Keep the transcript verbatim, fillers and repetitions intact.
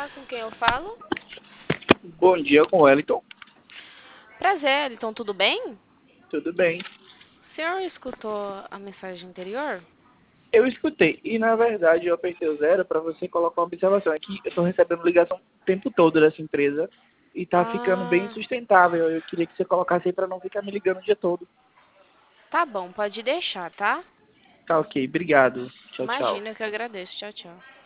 dia, com quem eu falo? Bom dia, com o Wellington. Prazer, então tudo bem? Tudo bem? O senhor escutou a mensagem anterior? Eu escutei e, na verdade, eu apertei o zero para você colocar uma observação. Aqui eu estou recebendo ligação o tempo todo dessa empresa e está ficando bem Ah, insustentável. Eu queria que você colocasse aí para não ficar me ligando o dia todo. tá bom, pode deixar, tá? Tá ok, obrigado. Tchau, tchau. Imagina, eu que agradeço. Tchau, tchau.